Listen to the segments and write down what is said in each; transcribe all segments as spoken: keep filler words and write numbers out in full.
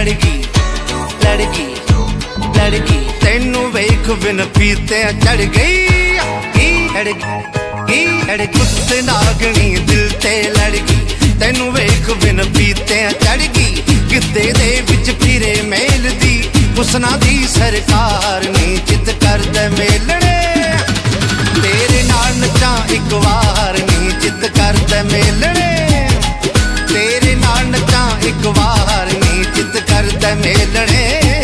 लड़की लड़की लड़की तेनू वेख बिन पीते चढ़ गई लड़की लड़की नागनी दिल ते लड़की तेनू वेख बिन पीते चढ़ गई किते दे विच फिरे मेल दी हुस्ना दी सरकार नी चित कर दे मेलने तेरे नाल नचा एक वार नी चित कर दे मेलने तेरे नाल नचा एक वार नी चित कर दे मेलने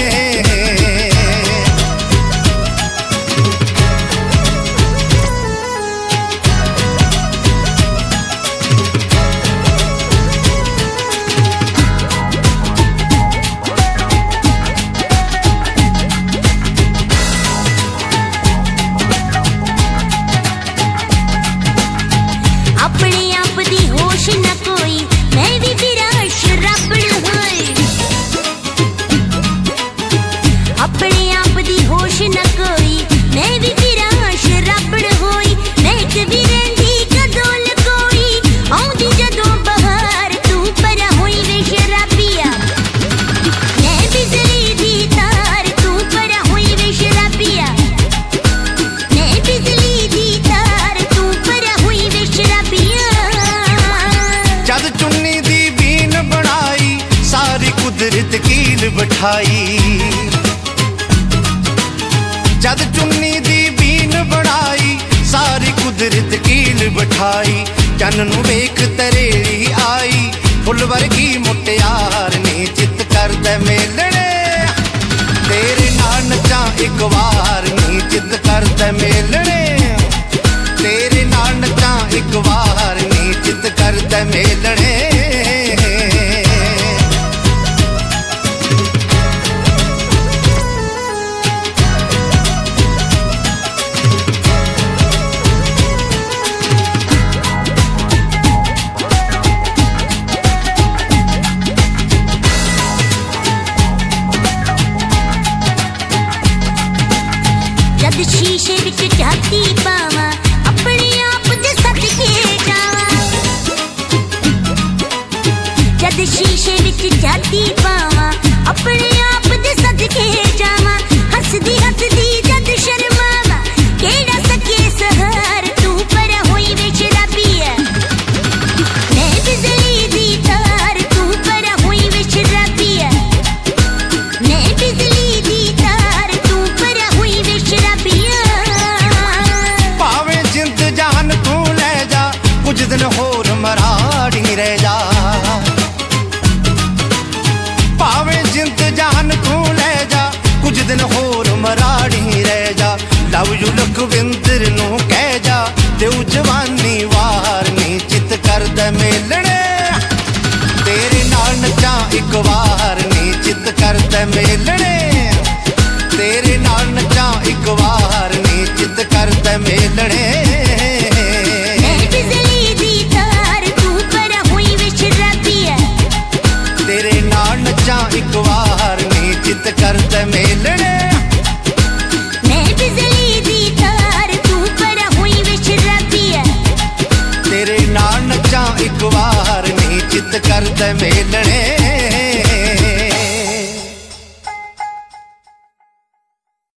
कुदरत कील बिठाई जद चुन्नी दी बीन बनाई सारी कुदरत कील बिठाई चन नू वेख तरेली आई फुल वर्गी मुटियार नी चित कर दे मेलने तेरे नाल नचा एक वार नी चित कर दे मेलने तेरे नाल नचा एक वार नी चित कर दे मेलने शीशे विच झाती पावा अपने आप दे सदके जावा जद शीशे विच झाती पावा अपने आप दे सदके जावा हसदी हसदी जद शर्मावा केड़ा सके सहार तू पर होई वे शराबिया मैं बिजली दी तार तू पर होई वे शराबिया मैं बिजली दी तार तू पर होई वे शराबिया कुछ दिन होर मराड़ी रह जा पावे जिंद जान तू ले जा कुछ दिन होर मराड़ी रह जा लव यू लखविंदर नू कह जा तेऊ जवानी वार नी चित कर दे मेलने तेरे नाल नचा एक वार नी चित कर दे मेलने तेरे नाल नचा एक वार नी चित कर दे मेलने तेरे नाल नचा एक वार नी चित कर दे मेलने।